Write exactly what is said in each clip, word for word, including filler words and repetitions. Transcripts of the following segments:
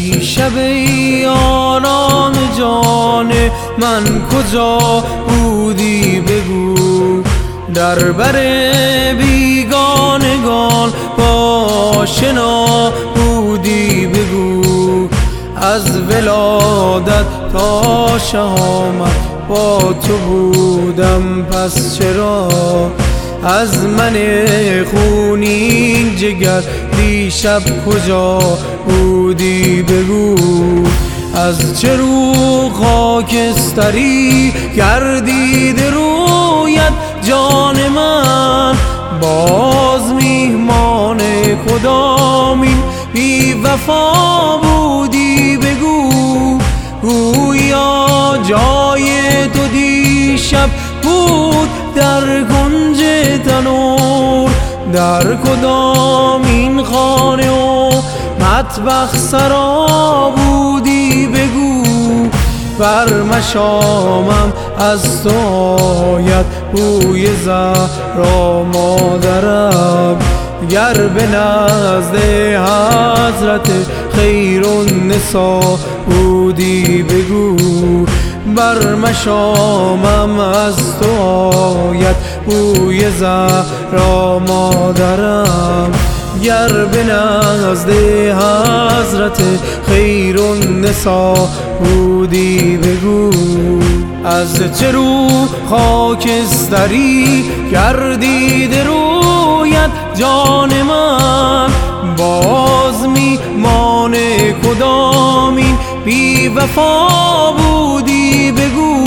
دیشب یاران جان من کجا بودی بگو، در بر بیگانگان با شنا بودی بگو، از ولادت تا شهامت با تو بودم پس چرا از من خونین جگر دیشب کجا بودی بگو. از چه رو خاکستری گردید رویت جان من، باز میهمان کدامین بی وفا بودی بگو. گویا جای تو دیشب بود در کنج تنور، در کدامین خانه و مطبخ سرا بودی بگو. بر مشامم از تو آید بوی زهرا مادرم، گر به نزد حضرت خیرالنسا بودی بگو. بر مشامم از تو آید بوی زهرا مادرم، گر به نزد حضرت خیرالنسا بودی بگو. از چه رو خاکستری گردید رویت جان من، باز میهمان کدامین بی وفا بودی بگو.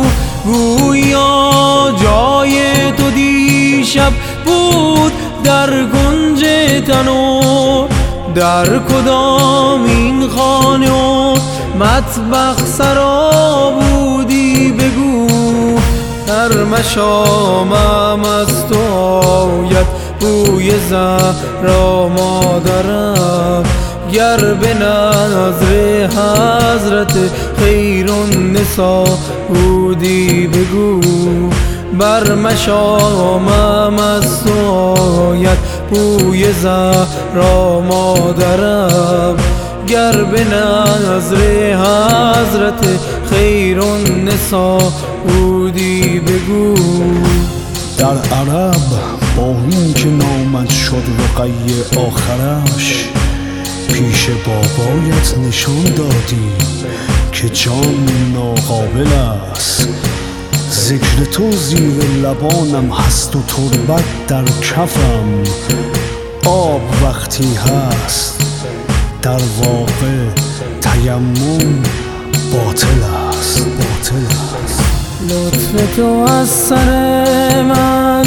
گویا جای تو دیشب بود در گنج تنور، در کدامین خانه و مطبخ سرا بودی بگو. در مشامم از تو آید بوی زهرا مادرم، گر به نظر حضرت خیرالنسا بودی بگو. بر مشامم از تو آید بوی زهرا مادرم، گر به نظر حضرت خیرالنسا بودی بگو. در عرب با این که نامد شد رقیه آخرش، پیش بابایت نشان دادی که جان ناقابل است. ذکر تو زیر لبانم هست و تربت در کفم، آب وقتی هست در واقع تیمم باطل است، باطل است. لطف تو از سر من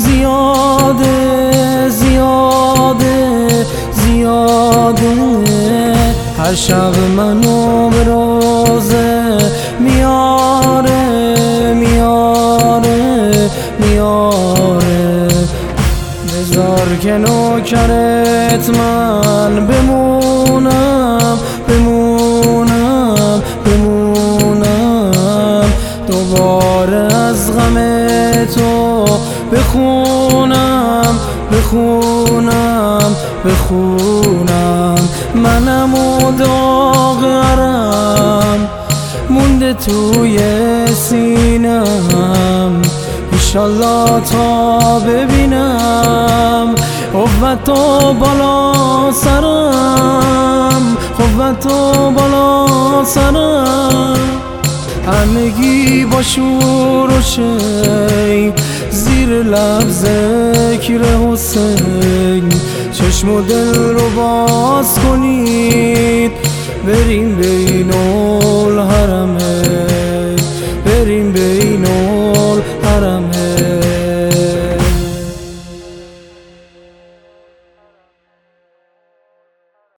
زیاده زیاده زیاده، هر شب منو به روزه میاره میاره میاره. بذار که نوکرت من بمونم بمونم بمونم، دوباره از غم تو بخونم بخونم بخونم. منم و داغرم مونده توی سینم، انشالله تا ببینم قوتو بالا سرم، قوتو بالا سرم. همگی با شور و شی زیر لب ذکر حسین، چشم و دل رو باز کنید بریم بریم